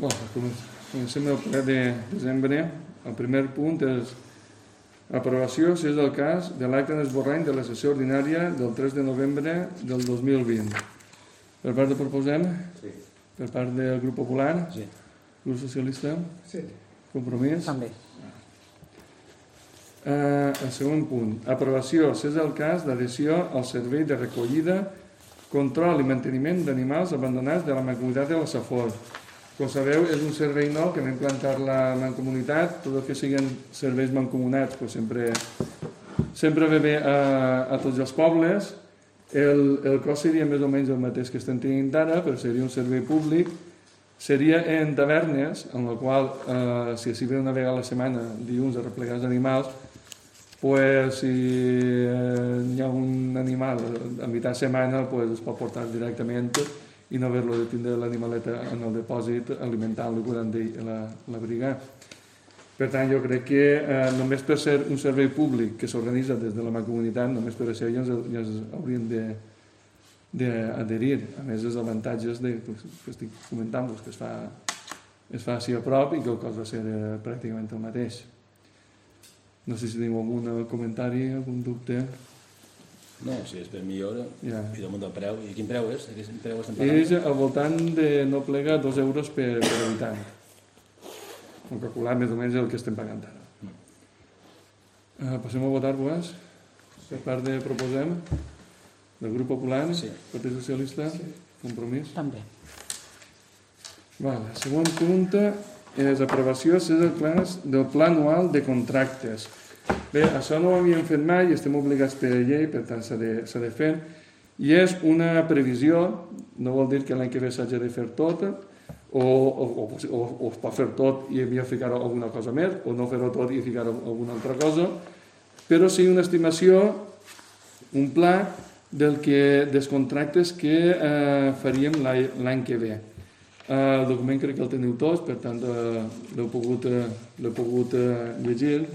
Comencem el ple de desembre. El primer punt és aprovació, si és el cas, de l'acte d'esborrany de la sessió ordinària del 3 de novembre del 2020. Per part de Proposem? Sí. Per part del grup popular? Sí. Grup socialista? Sí. Compromís? També. El segon punt. Aprovació, si és el cas, d'adhesió al servei de recollida, control i manteniment d'animals abandonats de la Mancomunitat de la Safor. Com sabeu, és un servei nou que hem implantat la Mancomunitat. Tot el que siguin serveis mancomunats pues sempre ve bé a tots els pobles. El cost seria més o menys el mateix que estem tenint ara, però seria un servei públic. Seria en tavernes, en la qual, si s'hi ve una vegada a la setmana, dilluns, a replegar els animals, pues, si hi ha un animal a mitjà setmana, pues, es pot portar directament i no haver-lo de tindre l'animaleta en el dipòsit alimentant-lo durant l'abrigar. Per tant, jo crec que només per ser un servei públic que s'organitza des de la Mancomunitat, només per això ja ens hauríem d'adherir. A més, els avantatges que estic comentant-vos, que es fa així a prop i que el cost va ser pràcticament el mateix. No sé si teniu algun comentari, algun dubte. No, si és per millor, Ja. i damunt del preu. I quin preu és? Quin preu estem pagant? És al voltant de no plegar 2 euros per habitant. Hem calculat més o menys el que estem pagant ara. Passem a votar, pues. Per part de Proposem, del grup popular, Sí. Partit Socialista, Sí. Compromís. També. Vale. Segon punt és aprovació, si és el cas, del pla anual de contractes. Bé, això no ho havíem fet mai i estem obligats per llei, per tant s'ha de fer. I és una previsió, no vol dir que l'any que ve s'hagi de fer tot, o es pot fer tot i havia de ficar alguna cosa més, o no fer-ho tot i ficar alguna altra cosa, però sí una estimació, un pla dels contractes que faríem l'any que ve. El document crec que el teniu tots, per tant l'heu pogut llegir.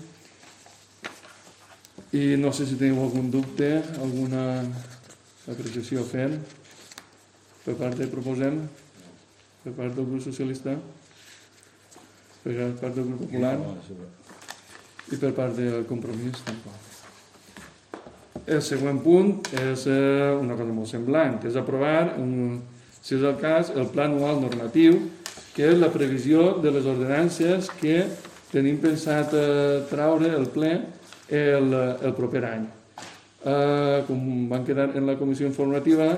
I no sé si teniu algun dubte, alguna apreciació a fer per part de Proposem, per part del grup socialista, per part del grup popular i per part del Compromís tampoc. El següent punt és una cosa molt semblant, és aprovar, si és el cas, el pla anual normatiu, que és la previsió de les ordenances que tenim pensat traure el ple el proper any. Com van quedar en la comissió informativa,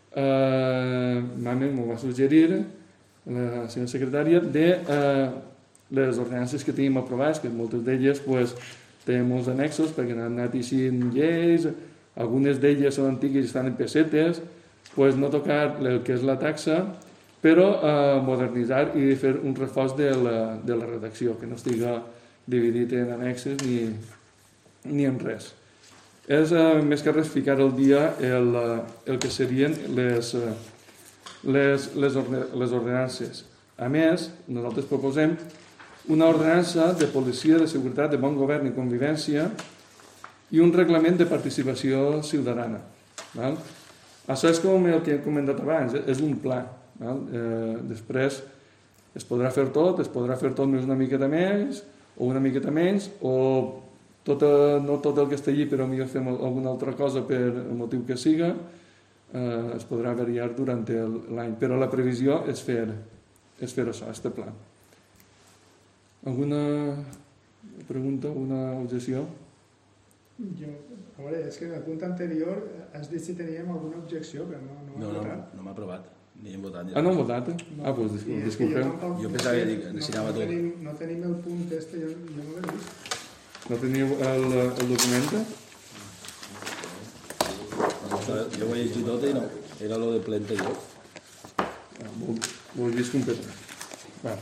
m'ho va suggerir la senyora secretària de les ordenances que tenim aprovades, que moltes d'elles tenen molts annexos perquè han anat eixint lleis, algunes d'elles són antigues i estan en pessetes, no tocar el que és la taxa, però modernitzar i fer un reforç de la redacció, que no estiga dividit en annexes ni en res. És més que res ficar al dia el que serien les ordenances. A més, nosaltres proposem una ordenança de policia, de seguretat, de bon govern i convivència i un reglament de participació ciutadana. Això és com el que he comentat abans, és un pla. Després es podrà fer tot, més una miqueta més o una miqueta menys, o no tot el que està allí, però millor fem alguna altra cosa per el motiu que siga, es podrà variar durant l'any. Però la previsió és fer això, este pla. Alguna pregunta, alguna objecció? A veure, és que en el punt anterior has dit si teníem alguna objecció, però no hem votat. No m'ha aprovat. Ni hem votat. No hem votat? Doncs disculpeu. Jo pensava que necessitava tot. No tenim el punt este, jo no l'he vist. No teniu el document? Jo ho he llegit tot i no. Era lo de ple anterior. Ho he vist completar.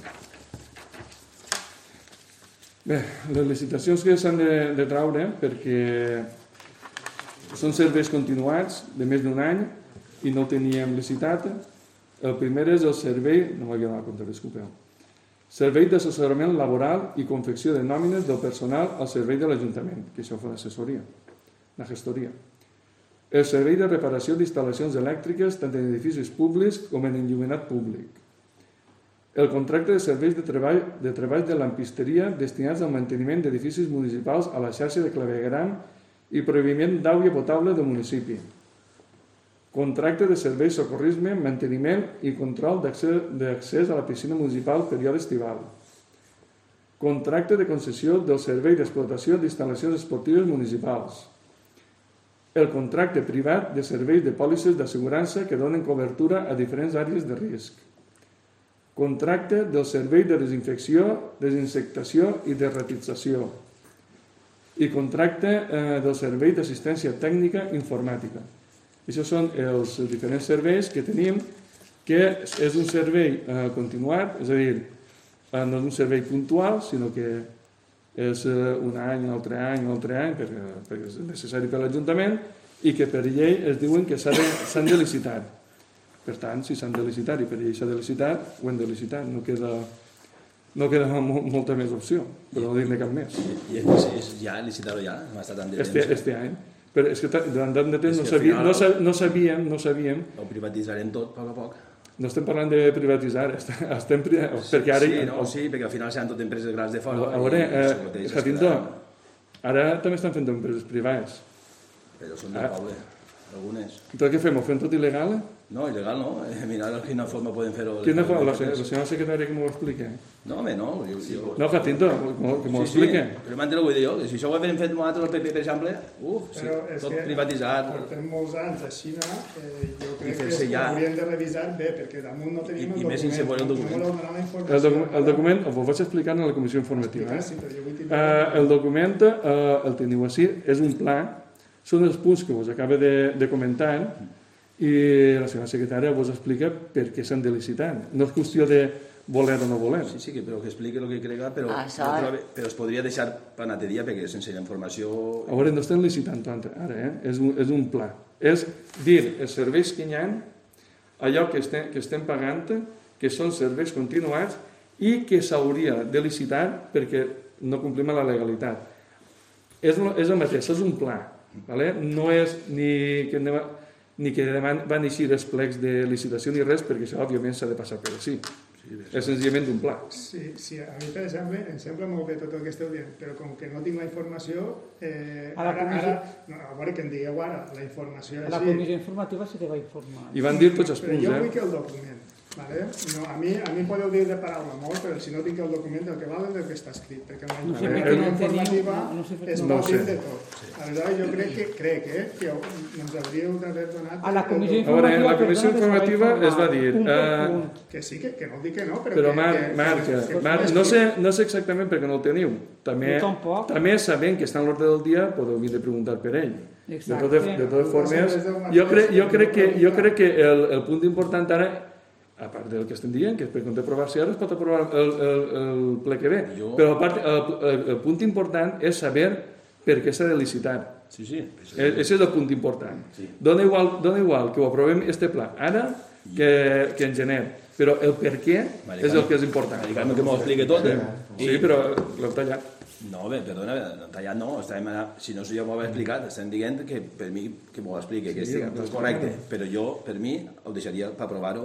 Bé, les licitacions que s'han de traure, perquè són serveis continuats de més d'un any i no teníem licitat. El primer és el servei, no m'havia donat compte, disculpeu, servei d'assessorament laboral i confecció de nòmines del personal al servei de l'Ajuntament, que això fa l'assessoria, la gestoria. El servei de reparació d'instal·lacions elèctriques tant en edificis públics com en enllumenat públic. el contracte de serveis de treball de lampisteria destinats al manteniment d'edificis municipals a la xarxa de clavegueram i proveïment d'aigua potable del municipi. Contracte de serveis socorrisme, manteniment i control d'accés a la piscina municipal període estival. Contracte de concessió del servei d'explotació d'instal·lacions esportives municipals. El contracte privat de serveis de pòlisses d'assegurança que donen cobertura a diferents àrees de risc. Contracte del servei de desinfecció, desinsectació i derratització. I contracte del servei d'assistència tècnica informàtica. Això són els diferents serveis que tenim, que és un servei continuat, és a dir, no és un servei puntual, sinó que és un any, un altre any, perquè és necessari per l'Ajuntament, i que per llei es diuen que s'han de licitar. Per tant, si s'han de licitar i per llei s'ha de licitar, ho hem de licitar. No queda molta més opció, però no dir-ne cap més. I és ja, licitar-ho ja? No ha estat tant de temps? Este any. Però és que durant tant de temps no sabíem... Ho privatitzarem tot, a poc a poc. No estem parlant de privatitzar, perquè ara... Sí, perquè al final seran tot empreses grans de fora. A veure, Jacinto, ara també estan fent empreses privades. Però són del poble, algunes. Entonces què fem? Ho fem tot il·legal? No, il·legal no. Mirar de quina forma poden fer-ho. Quina forma? La senyora secretària que m'ho expliqui. No, home, no. No, Jacinto, que m'ho expliqui. Però m'han de ho vull dir jo, que si això ho hem fet nosaltres al PP, per exemple, tot privatitzat. Portem molts anys a Xina, jo crec que hauríem de revisar bé, perquè damunt no tenim el document. I més sense veure el document. El document ho vaig explicar a la comissió informativa. El document el teniu així, és un pla, són els punts que us acaba de comentar, i la senyora secretària vos explica per què s'han de licitar. No és qüestió de voler o no voler. Sí, però que expliqui el que crega, però es podria deixar per un altre dia, perquè sense la informació... A veure, no estem licitant tant ara, és un pla. És dir els serveis que hi ha, allò que estem pagant, que són serveis continuats i que s'hauria de licitar perquè no complim la legalitat. És el mateix, és un pla. No és ni que van eixir els plecs de licitació ni res, perquè això òbviament s'ha de passar per així. És senzillament un pla. Sí, a mi per exemple em sembla molt bé tot el que esteu dient, però com que no tinc la informació, a veure que em digueu ara, la informació a la comissió informativa se te va informar. I van dir tots els punts, Però jo vull que el document, a mi em podeu dir de paraula molt, però si no tinc el document del que val és el que està escrit, perquè la informativa és molt dins de tot. Aleshores jo crec que ens hauríeu d'haver donat... A la comissió informativa... La comissió informativa es va dir... Que sí, que no dic que no, però... Però Marc, no sé exactament per què no el teniu. També sabent que està en l'ordre del dia, podeu vir de preguntar per ell. De totes formes, jo crec que el punt important ara, a part del que estem dient, que per compte aprovar-se ara es pot aprovar el ple que ve, però a part el punt important és saber per què s'ha de licitar. Aquest és el punt important. Dona igual que ho aprovem este pla ara que en gener, però el per què és el que és important. Diguem que m'ho expliqui tot. Sí, però l'hem tallat. No, bé, perdona, tallat no, si no jo m'ho he explicat, estem dient que per mi que m'ho expliqui, que és correcte, però jo, per mi, ho deixaria per aprovar-ho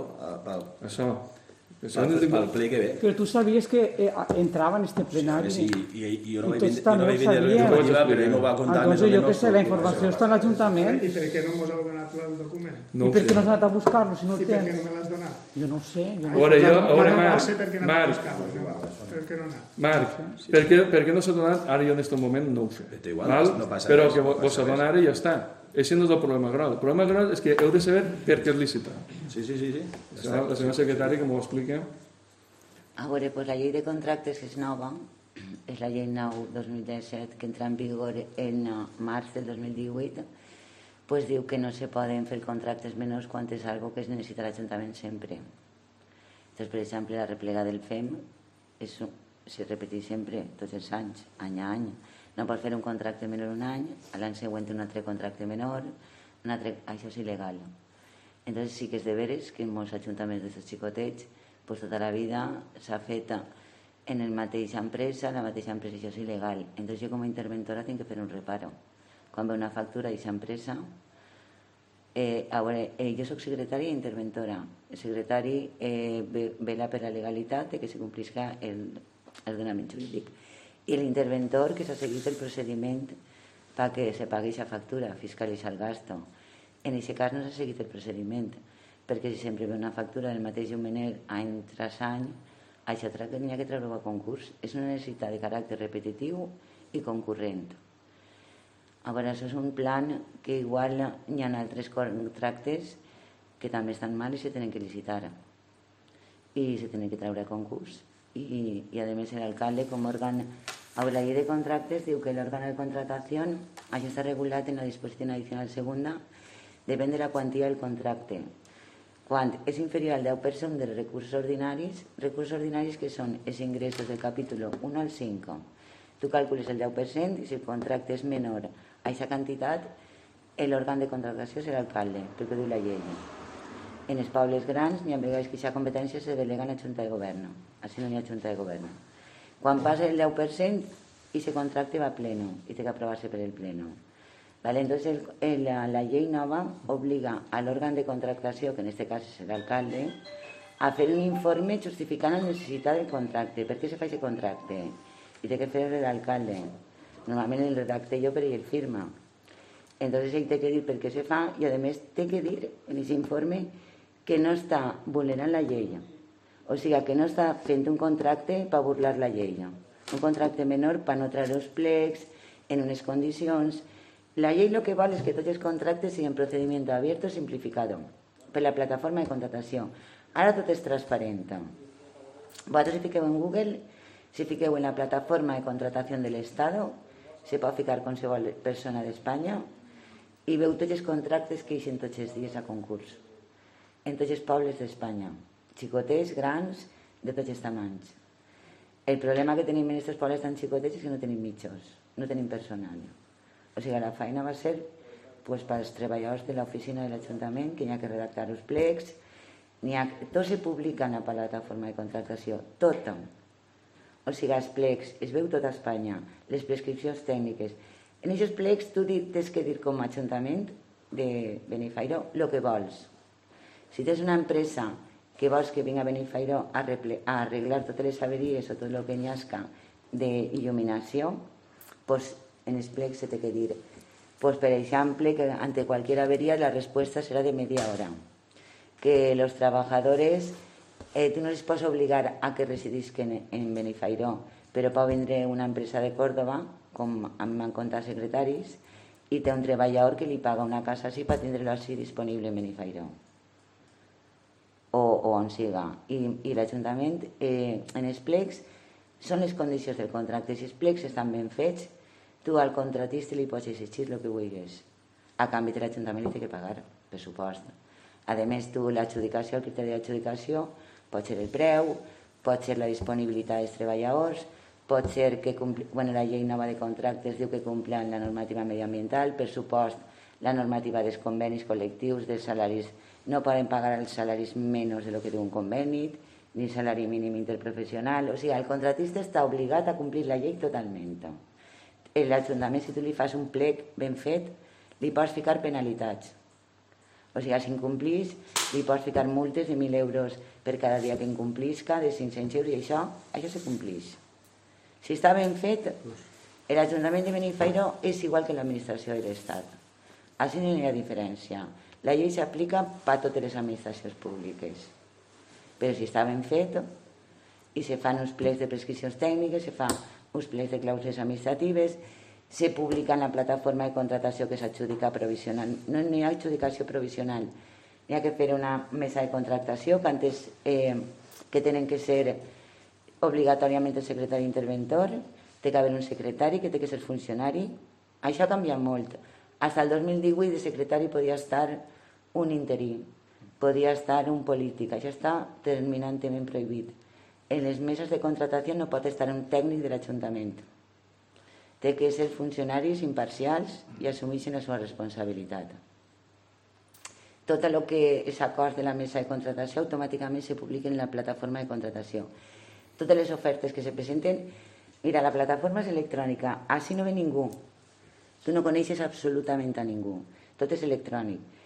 pel ple que ve. Però tu sabies que entrava en este plenari? Sí, i jo no vaig vindre informativa, però ell m'ho va contar més o menys. Jo que sé, la informació està a l'Ajuntament. I per què no mos heu donat el document? I per què no has anat a buscar-lo si no el tens? I per què no me l'has donat? Jo no ho sé. Marc, per què no s'ha donat? Ara jo en aquest moment no ho sé. Però que vos s'ha donat ara i ja està. Això no és el problema gros. El problema gros és que heu de saber per què és lícita. Sí. La senyora secretària que m'ho explica. A veure, pues la llei de contractes és nova, és la llei 9-2017 que entra en vigor en març del 2018, pues diu que no se poden fer contractes menors quan és algo que es necessita l'Ajuntament sempre. Entonces, per exemple, la replega del FEM se repeteix sempre, tots els anys, any a any. No pots fer un contracte menor un any, l'any següent un altre contracte menor, això és il·legal. Entonces sí que és de veres que en molts ajuntaments d'aquests xicotets pues tota la vida s'ha fet en la mateixa empresa, això és il·legal. Entonces jo com a interventora tinc que fer un reparo. Quan ve una factura d'aquesta empresa, Jo soc secretària i interventora. El secretari vela per la legalitat de que se complisca l'ordenament jurídic. I l'interventor que s'ha seguit el procediment perquè se pagui aquesta factura, fiscalitza el gasto. En aquest cas no s'ha seguit el procediment, perquè si sempre ve una factura del mateix llumener any tras any, això n'hi ha que treure a concurs. És una necessitat de caràcter repetitiu i concurrent. Llavors, això és un plan que igual hi ha altres contractes que també estan mal i se tenen que licitar i se tenen que treure a concurs. I a més l'alcalde com òrgan... La llei de contractes diu que l'òrgan de contratació, això està regulat en la disposició addicional segunda, depèn de la quantia del contracte. Quan és inferior al 10% dels recursos ordinaris que són els ingressos del capítol 1 al 5. Tu calcules el 10% i si el contracte és menor a aquesta quantitat, l'òrgan de contractació serà l'alcalde, pel que diu la llei. En els pobles grans n'hi ha vegades que aquesta competència se delega a la Junta de Govern. Així no n'hi ha Junta de Govern. Quan passa el 10%, aquest contracte va a pleno i té que aprovar-se per el pleno. Entonces, la llei nova obliga a l'òrgan de contractació, que en aquest cas és l'alcalde, a fer un informe justificant la necessitat del contracte. Per què se fa aquest contracte? I té que fer-ho l'alcalde. Normalment el redacte jo, però ell el firma. Entonces ell té que dir per què se fa i a més té que dir en aquest informe que no està vulnerant la llei. O sigui, que no està fent un contracte per burlar la llei. Un contracte menor per no treure els plecs en unes condicions. La llei el que vol és que tots els contractes siguin procediment obert o simplificat per la plataforma de contratació. Ara tot és transparent. Vosaltres si fiqueu en Google, si fiqueu en la plataforma de contratació de l'Estat, se pot ficar qualsevol persona d'Espanya i veu tots els contractes que eixen tots els dies a concurs. En tots els pobles d'Espanya. Xicotets, grans, de tots els tamanys. El problema que tenim en aquests pobles tan xicotets és que no tenim mitjos, no tenim personal. O sigui, la feina va ser pels treballadors de l'oficina de l'Ajuntament, que hi ha que redactar els plecs, tot se publica en la plataforma de contractació, tot. O sigui, els plecs, es veu tot a Espanya, les prescripcions tècniques. En aquests plecs tu tens que dir com a Ajuntament de Benifairó el que vols. Si tens una empresa que vols que vingui a Benifairó a arreglar totes les averies o tot el que n'hi hagi d'il·luminació, doncs en els plecs se té que dir, per exemple, que ante cualquier avería la respuesta será de media hora. Que los trabajadores, tú no les pots obligar a que residisquen en Benifairó, però pot vindre una empresa de Córdoba, com m'han contat secretaris, i té un treballador que li paga una casa així per tindre-lo així disponible en Benifairó. O on siga. I l'Ajuntament, en els plecs, són les condicions del contracte. Si els plecs estan ben fets, tu al contratista li pots exigir el que vulguis. A canvi de l'Ajuntament li té que pagar, pressupost. A més, tu l'adjudicació, el criteri d'adjudicació, pot ser el preu, pot ser la disponibilitat dels treballadors, pot ser que la llei nova de contractes diu que complen la normativa mediambiental, per supost la normativa dels convenis col·lectius, dels salaris. No poden pagar els salaris menys de lo que diu un conveni, ni salari mínim interprofessional. O sigui, el contratista està obligat a complir la llei totalment. L'Ajuntament, si tu li fas un plec ben fet, li pots ficar penalitats. O sigui, si incomplís, li pots ficar multes de 1.000 euros per cada dia que incomplisca, de 500 euros, i això se complix. Si està ben fet, l'Ajuntament de Benifairó és igual que l'administració de l'Estat. Així no hi ha diferència. La llei s'aplica per a totes les administracions públiques. Però si està ben fet, i se fan uns plecs de prescripcions tècniques, se fan uns plecs de clàusules administratives, se publica en la plataforma de contratació que s'adjudica provisional. No hi ha adjudicació provisional. Hi ha que fer una mesa de contractació que tenen que ser obligatòriament el secretari interventor, té que haver un secretari que té que ser funcionari. Això ha canviat molt. Fins al 2018 de secretari podia estar un interí, podia estar un polític. Això està terminantment prohibit. En les meses de contratació no pot estar un tècnic de l'Ajuntament. Té que ser funcionaris imparcials i assumeixen la seva responsabilitat. Tot el que és acord de la mesa de contratació automàticament se publica en la plataforma de contratació. Totes les ofertes que se presenten, mira, la plataforma és electrònica, així no ve ningú. Tu no coneixes absolutament a ningú. Tot és electrònic.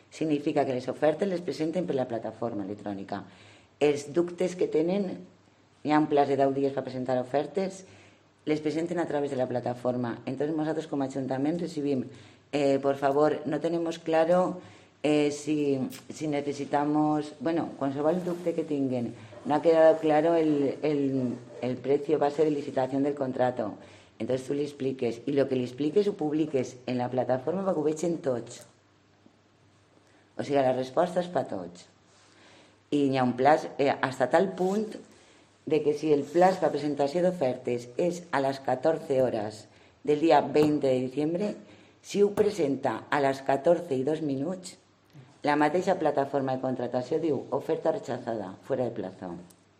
significa que les ofertes les presenten per la plataforma electrònica. Els dubtes que tenen, hi ha un plaç de 10 dies per presentar ofertes, les presenten a través de la plataforma. Entonces nosotros como ayuntamiento recibimos, por favor, no tenemos claro si necesitamos, bueno, qualsevol dubte que tinguen, no ha quedado claro el precio base de licitación del contrato. Entonces tú le expliques, y lo que le expliques ho publiques en la plataforma perquè ho vegin tots. O sigui, la resposta és per tots. I hi ha un plaç, hasta tal punt de que si el plaç per presentació d'ofertes és a les 14 hores del dia 20 de diciembre, si ho presenta a les 14 i 2 minuts, la mateixa plataforma de contratació diu oferta rechazada, fuera de plazo.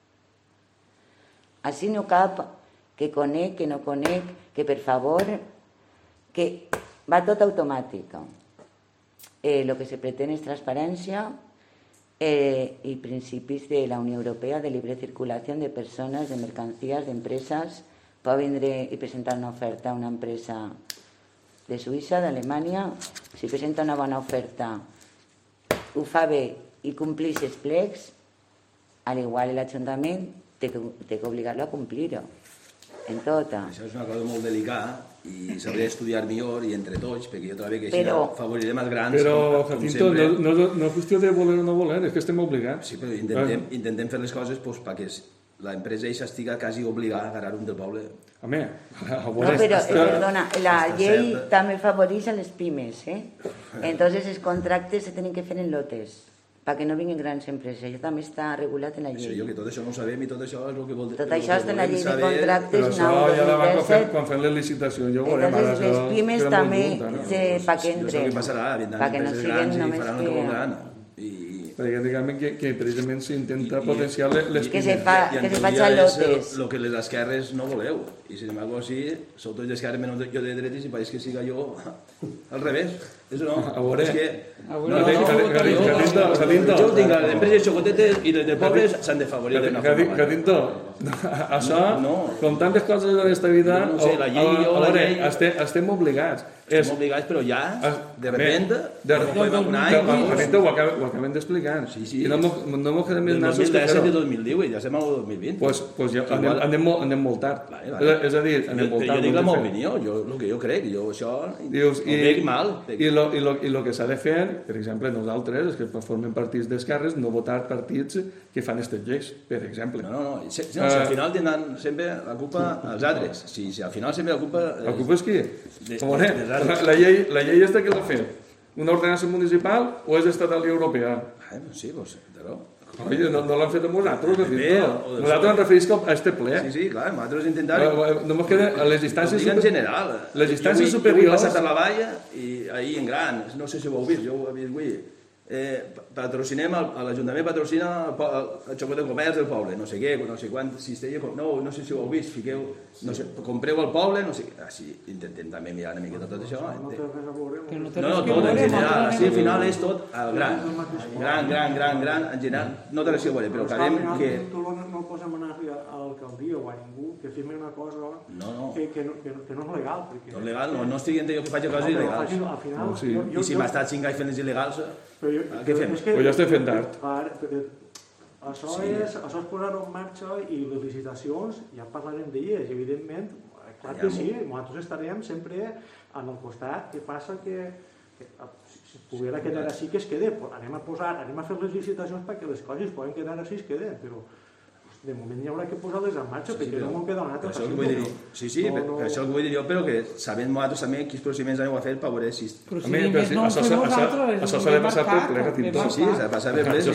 Així no cap que conec, que no conec, que per favor, que va tot automàtic. Lo que se pretén és transparència y principis de la Unió Europea de libre circulación de personas, de mercancías, de empresas. Puedo venir y presentar una oferta a una empresa de Suïssa, d'Alemanya. Si presenta una bona oferta, ho fa bé i complix els plecs, al igual l'Ajuntament té que obligar-lo a complir-ho. En tota. Això és una cosa molt delicada i s'hauria d'estudiar millor i entre tots, perquè jo trobo que així favorirem els grans. Però, Jacinto, no és qüestió de voler o no voler, és que estem obligats. Sí, però intentem fer les coses perquè l'empresa eixa estiga quasi obligada a agarrar un del poble. Home, no, però, perdona, la llei també favoreix a les pimes, Entonces els contractes se tenen que fer en lotes, perquè no vinguin grans empreses. Això també està regulat en la llei. Jo que tot això no ho sabem i tot això és el que volem saber. Tot això està en la llei de contractes. Però això ja la va quan fem les licitacions. Entonces les pimes també perquè entren. No sé què passarà, vindran empreses grans i faran un que voldran. Perquè diguem que precisament s'intenta potenciar les que se faci a lotes. El que les esquerres no voleu. I sin embargo, així, sou tots d'esquerres menys jo de dretes i pareix que siga jo al revés. Eso no. A veure. És que... Jacinto. Jo tinc les empreses xocotetes i les de pobres s'han de favorir d'una forma. Jacinto, això, com tantes coses de l'esta vida, estem obligats. Estem obligats, però ja, de repente, un any... Jacinto, ho acabem d'explicar. I no m'ho quedem més nassos que fer-ho. Del 2018, ja estem al 2020. Doncs anem molt tard. És a dir, anem molt tard. Jo dic la meva opinió, el que jo crec, jo això ho veig mal. I el que s'ha de fer, per exemple, nosaltres, que formem partits d'esquerres, no votar partits que fan aquestes lleis, per exemple. No, si al final tindran sempre la culpa els altres. Si al final sempre la culpa... La culpa és qui? La llei aquesta que l'ha fet? Una ordenança municipal o és estatal i europea? Sí, doncs, però... No l'han fet amb nosaltres, nosaltres ens referisc a este ple. Sí, clar, nosaltres intentarem... No mos queda a les instàncies... En general. Les instàncies superiors... Jo he passat a la valla i ahir en gran, no sé si ho heu vist, jo ho he vist avui, patrocinem, l'Ajuntament patrocina el xocolata de comerç del poble, no sé què, no sé quant, no sé si ho heu vist, fiqueu, no sé, compreu al poble, no sé què, així intentem també mirar una miqueta tot això. No, tot en general, així al final és tot gran, en general, no té res a veure, però acabem que... No posem anar a l'alcaldia o a ningú que firmi una cosa que no és legal. No és legal, no estic dient jo que faig coses il·legals. I si m'ha estat 5 anys fent les il·legals, què fem? Pues jo estic fent tard. Això és posar-ho en marxa i les licitacions, ja parlarem d'elles, evidentment, clar que sí, nosaltres estarem sempre en el costat, que passa que si poguera quedar així que es quede, anem a fer les licitacions perquè les coses poden quedar així es queden, però de moment hi haurà que posar-les en marxa perquè no m'ho queda una altra. Sí, per això el que vull dir jo, però que sabem nosaltres també quins procediments aneu a fer per veure si... Això s'ha de passar per ple, Jacinto. Sí, s'ha de passar per ple,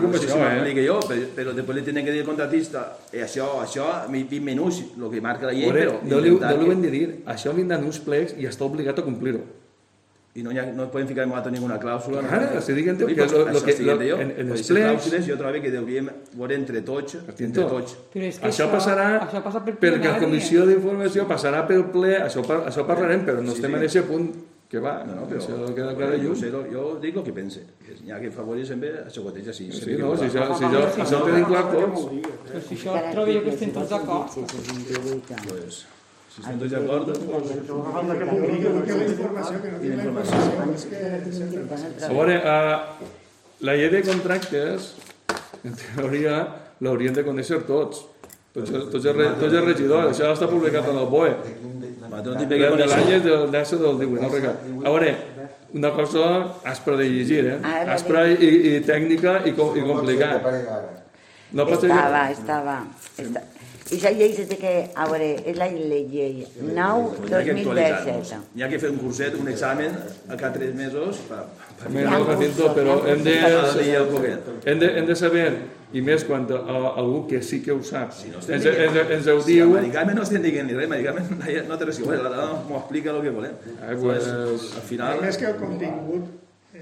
sí. Però després li tenen que dir al contratista això, 20 minuts, el que marca la llei, però... No li ho hem de dir, això li dan uns plecs i està obligat a complir-ho. I no poden ficar en ninguna clàusula. Ara, estic dient que en els plecs... Jo trobo que hauríem veure entre tots. Això passarà perquè la comissió d'informació passarà pel ple, això parlarem, però no estem en aquest punt que va, això queda clar de llum. Jo dic el que pense, n'hi ha que favorir sempre a xocoteig així. Sí, no, si això ho tenim clar tots. Si això trobo jo que estem tots d'acord. Si estem tots d'acord, que la informació, que no tinc la informació, és que sempre passa. A veure, la llei de contractes, en teoria, l'haurien de conèixer tots els regidors. Això està publicat en el BOE. De l'any del 10 del 18, no recordo. A veure, una cosa aspra de llegir, aspra i tècnica i complicada. No pot ser... Estava. I la llei és que, a veure, és la llei 9-2017. Hi ha que fer un curset, un examen, a cada 3 mesos. Però hem de saber, i més quan algú que sí que ho sap ens ho diu... Medicament no estem dient ni res, medicament no té res que veure, m'ho explica el que volem. Al final... Més que el contingut,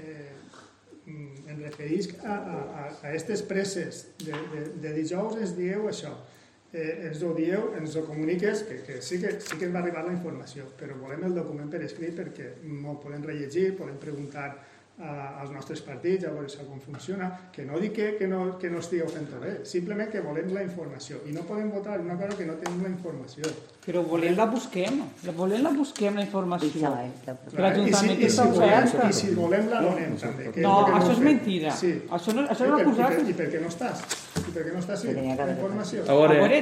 em referís a aquestes presses de dijous ens dieu això. Ens ho dieu, ens ho comuniques, que sí que ens va arribar la informació, però volem el document per escrit perquè no podem rellegir, podem preguntar als nostres partits, a veure com funciona, que no dic que no estigueu fent-ho bé, simplement que volem la informació i no podem votar una cosa que no tenim la informació. Però volem-la busquem, la informació. I si volem la donem també. No, això és mentira. Això no és acusat. I per què no estàs? I per què no estàs la informació? A veure,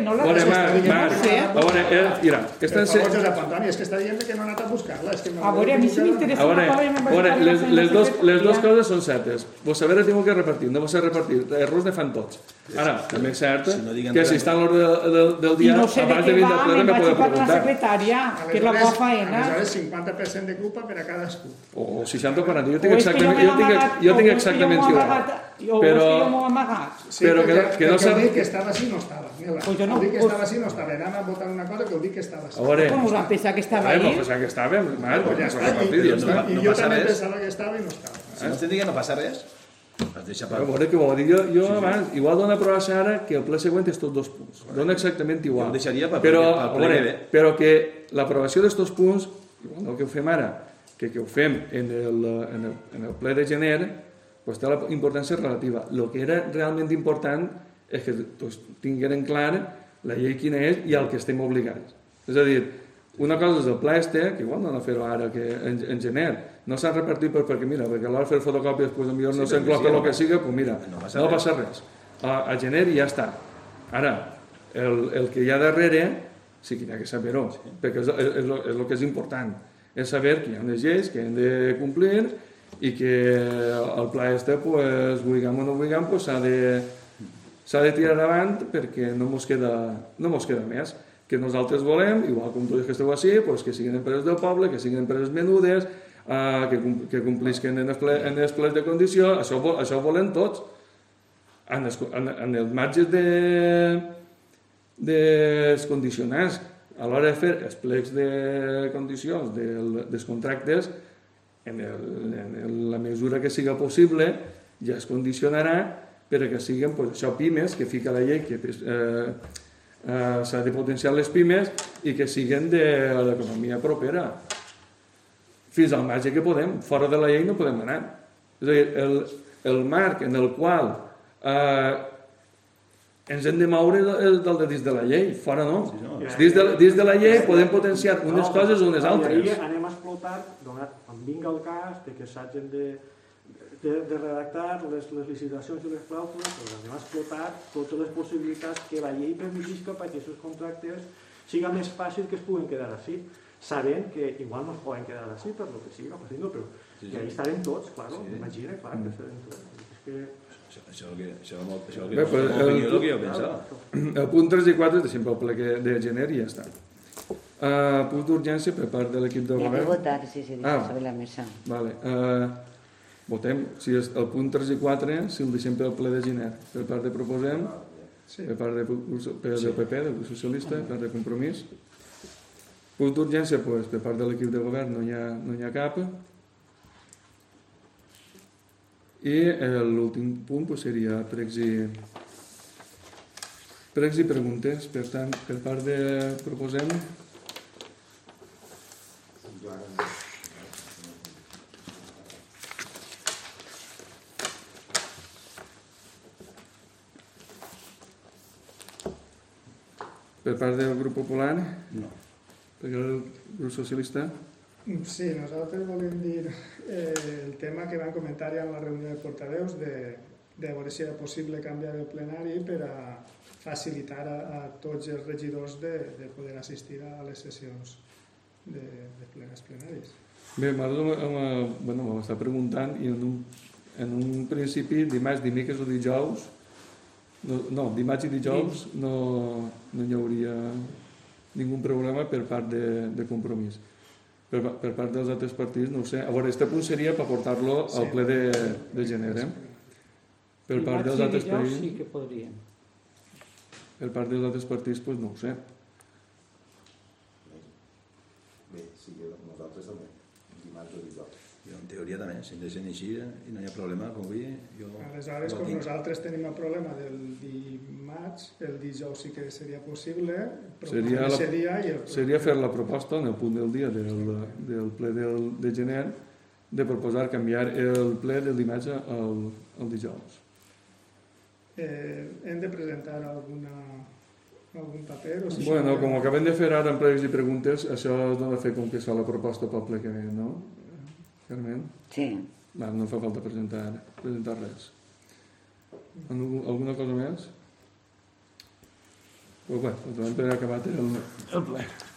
mira, és que està dient que no ha anat a buscar-la. A veure, a mi si m'interessa... Les dues coses són certes. Vos saber tengo que repartir, no vos sé repartir. Errors ne fan tots. Ara, també és cert que si està en l'ordre del dia, abans de vindre a ple també podeu preguntar. La secretària, que és la meva feina. Aleshores, 50% de culpa per a cadascú. O 60 o 40, jo tinc exactament igual. Però que no s'ha... Ho dic que estava així no estava. Ho dic que estava així no estava. Anàvem a votar una cosa que ho dic que estava així. Com us van pensar que estava ahí? Pensar que estava, i jo també pensava que estava i no estava. Si no estem dient que no passa res, es deixa per... A veure, què vol dir? Jo abans, igual dona prova ara que el ple següent és tots 2 punts. Dona exactament igual. Jo ho deixaria per ple que ve. Però que l'aprovació d'estos punts, igual que ho fem ara, que ho fem en el ple de gener, pues té la importància relativa. El que era realment important és que tingueren clar la llei quina és i al que estem obligats. És a dir, una cosa és el pla que igual no han de fer-ho ara, que en gener no s'han repartit perquè mira, perquè a l'hora de fer fotocòpies pues, no s'encloca el que sigui, pues mira, no passa res. A gener i ja està. Ara, el que hi ha darrere sí que hi ha que saber-ho, perquè és el que és important. És saber que hi ha unes lleis que hem de complir i que el pla pues, vulguem o no vulguem, pues, s'ha de tirar davant perquè no mos queda més. Que nosaltres volem, igual com tots que esteu així, pues, que siguin empreses del poble, que siguin empreses menudes, que complisquen en els plens de condició, això ho volem tots. En els marges dels condicionants, a l'hora de fer els plecs de condicions dels contractes, en la mesura que siga possible, ja es condicionarà perquè siguin això pimes, que fica la llei, que s'ha de potenciar les pimes i que siguin de l'economia propera. Fins al marge que podem, fora de la llei no podem anar. És a dir, el marc en el qual ens hem de moure del de dins de la llei, fora no. Dins de la llei podem potenciar unes coses o unes altres. Anem a explotar, quan vinga el cas de que s'hagin de redactar les licitacions i les clàusules, anem a explotar totes les possibilitats que la llei permetisca perquè aquests contractes siga més fàcil que es puguen quedar així, sabent que igual no es poden quedar així per el que siga, però que ahí estarem tots, claro, imagina, clar, que estarem tots. És que... Això és el que jo pensava. El punt 3 i 4 és de sempre el ple de gener i ja està. Punt d'urgència per part de l'equip de govern. Hi ha que votar, sí, sobre la mesa. Vale. Votem, si és el punt 3 i 4, si el deixem pel ple de gener. Per part de Proposem, per part del PP, del Grup Socialista, per part de Compromís. Punt d'urgència, per part de l'equip de govern no hi ha cap. I l'últim punt seria pregs i preguntes. Per tant, per part de Proposem... Per part del Grup Popular? No. perquè el grup socialista... Sí, nosaltres volem dir el tema que van comentar ja en la reunió de portaveus de veure si era possible canviar el plenari per a facilitar a tots els regidors de poder assistir a les sessions de plenes plenaris. Bé, m'està preguntant i en un principi dimarts, dimecres o dijous dimarts i dijous no hi hauria ningú problema per part de Compromís. Per part dels altres partits, no ho sé. A veure, este punt seria per portar-lo al ple de gener. Per part dels altres partits... sí que podríem. Per part dels altres partits, doncs no ho sé. Bé, sí que nosaltres també, dimarts o dijous. Jo en teoria també, si em deixen així i no hi ha problema, com vull, jo... Aleshores, com nosaltres tenim el problema del dimarts, el dijous sí que seria possible, seria fer la proposta en el punt del dia del ple de gener de proposar canviar el ple del dimarts al dijous. Hem de presentar algun paper? Bueno, com acabem de fer ara en pregs i preguntes, això es ha de fer com que es fa la proposta pel ple que ve, no? Carmen? Sí. No fa falta presentar res. Alguna cosa més? Pues bé, doncs per acabat el ple.